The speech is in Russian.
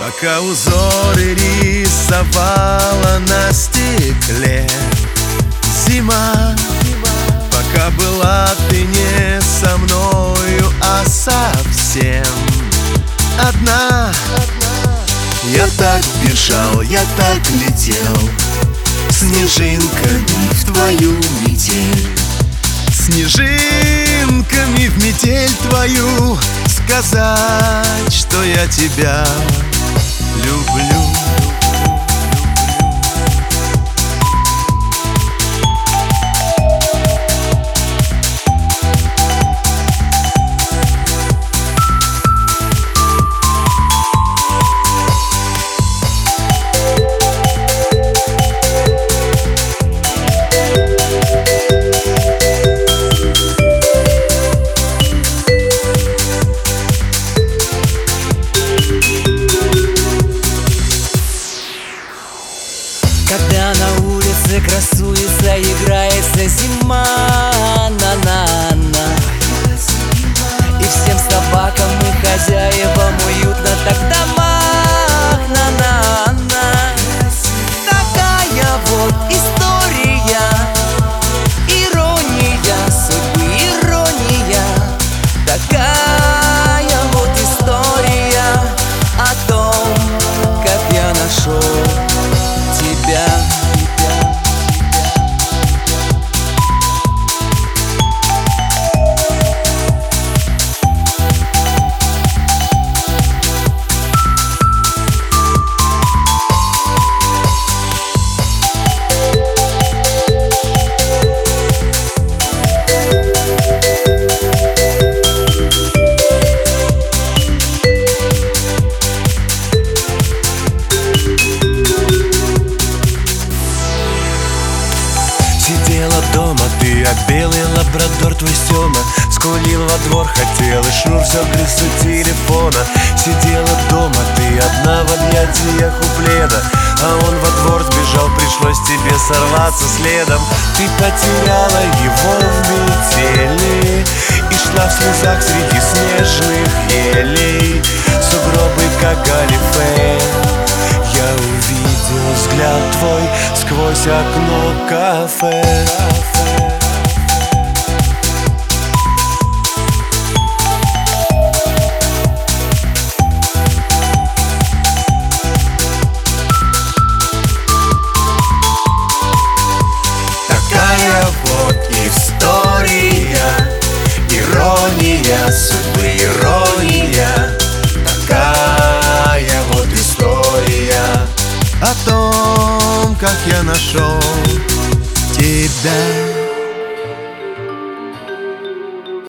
Пока узоры рисовала на стекле зима, пока была ты не со мною, а совсем одна. Я так бежал, я так летел снежинками в твою метель, снежинками в метель твою, сказать, что я тебя люблю. Когда на улице красуется, играется зима, на-на-на, и всем собакам и хозяевам уютно так в домах, на-на-на. Такая вот история, ирония судьбы, ирония. Такая вот история о том, как я нашел тебя. Сидела дома ты, а белый лабрадор твой Сёма скулил во двор, хотел, и Шнур все грыз у телефона. Сидела дома ты одна в объятиях у пледа, а он во двор сбежал, пришлось тебе сорваться следом. Ты потеряла его в метели и шла в слезах среди снежных елей. Сугробы, как галифе, я увидел взгляд твой сквозь окно кафе. Такая вот история, ирония судьбы, ирония. Такая вот история о том, как я нашел тебя.